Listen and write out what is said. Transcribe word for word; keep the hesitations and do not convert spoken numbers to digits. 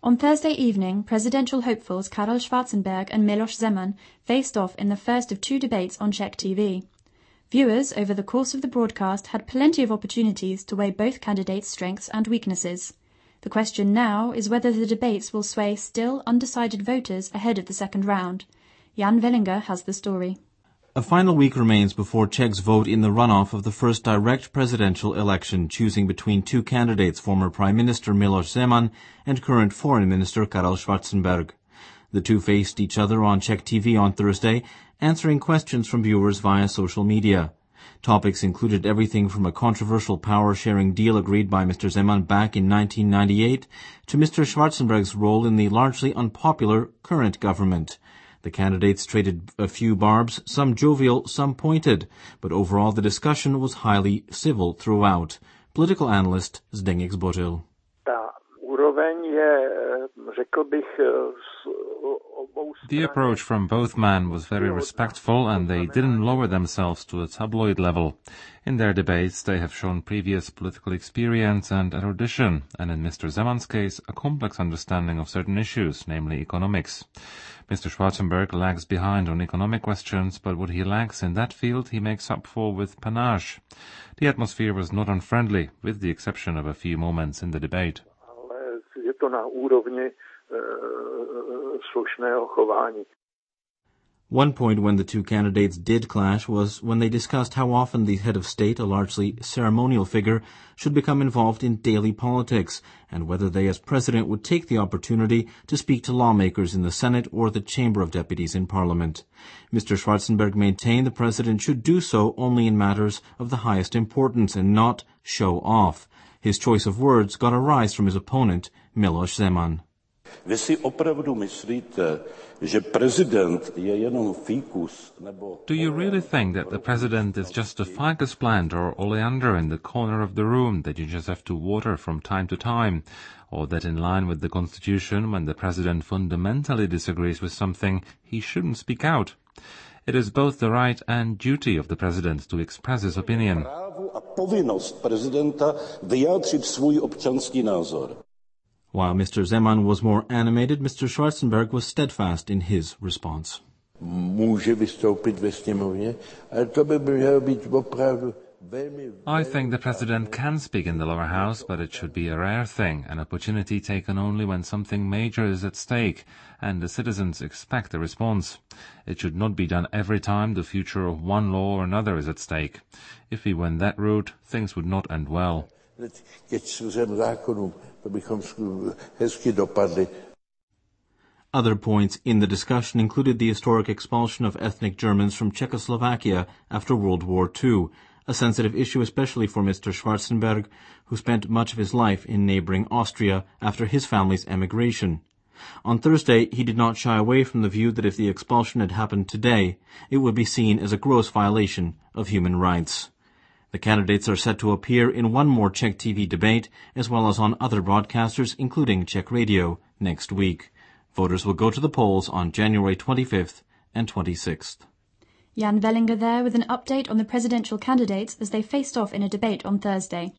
On Thursday evening, presidential hopefuls Karel Schwarzenberg and Miloš Zeman faced off in the first of two debates on Czech T V. Viewers, over the course of the broadcast, had plenty of opportunities to weigh both candidates' strengths and weaknesses. The question now is whether the debates will sway still undecided voters ahead of the second round. Jan Vellinger has the story. A final week remains before Czechs vote in the runoff of the first direct presidential election, choosing between two candidates, former Prime Minister Miloš Zeman and current Foreign Minister Karel Schwarzenberg. The two faced each other on Czech T V on Thursday, answering questions from viewers via social media. Topics included everything from a controversial power-sharing deal agreed by Mister Zeman back in nineteen ninety-eight to Mister Schwarzenberg's role in the largely unpopular current government. The candidates traded a few barbs, some jovial, some pointed, but overall the discussion was highly civil throughout. Political analyst Zdeněk Zbořil. The approach from both men was very respectful, and they didn't lower themselves to a tabloid level. In their debates, they have shown previous political experience and erudition, and in Mister Zeman's case, a complex understanding of certain issues, namely economics. Mister Schwarzenberg lags behind on economic questions, but what he lacks in that field he makes up for with panache. The atmosphere was not unfriendly, with the exception of a few moments in the debate. One point when the two candidates did clash was when they discussed how often the head of state, a largely ceremonial figure, should become involved in daily politics, and whether they as president would take the opportunity to speak to lawmakers in the Senate or the Chamber of Deputies in Parliament. Mister Schwarzenberg maintained the president should do so only in matters of the highest importance and not show off. His choice of words got a rise from his opponent, Miloš Zeman. Vy si opravdu myslíte, že prezident je jenom fíkus, nebo... Do you really think that the president is just a ficus plant or oleander in the corner of the room that you just have to water from time to time? Or that in line with the constitution, when the president fundamentally disagrees with something, he shouldn't speak out? It is both the right and duty of the president to express his opinion. Právo a povinnost prezidenta vyjádřit svůj občanský názor. While Mister Zeman was more animated, Mister Schwarzenberg was steadfast in his response. Může vystoupit ve sněmovně, ale to by mělo být opravdu velmi... I think the president can speak in the lower house, but it should be a rare thing, an opportunity taken only when something major is at stake, and the citizens expect a response. It should not be done every time the future of one law or another is at stake. If we went that route, things would not end well. Other points in the discussion included the historic expulsion of ethnic Germans from Czechoslovakia after World War Two, a sensitive issue especially for Mister Schwarzenberg, who spent much of his life in neighboring Austria after his family's emigration. On Thursday, he did not shy away from the view that if the expulsion had happened today, it would be seen as a gross violation of human rights. The candidates are set to appear in one more Czech T V debate, as well as on other broadcasters, including Czech Radio, next week. Voters will go to the polls on January twenty-fifth and twenty-sixth. Jan Vellinger there with an update on the presidential candidates as they faced off in a debate on Thursday.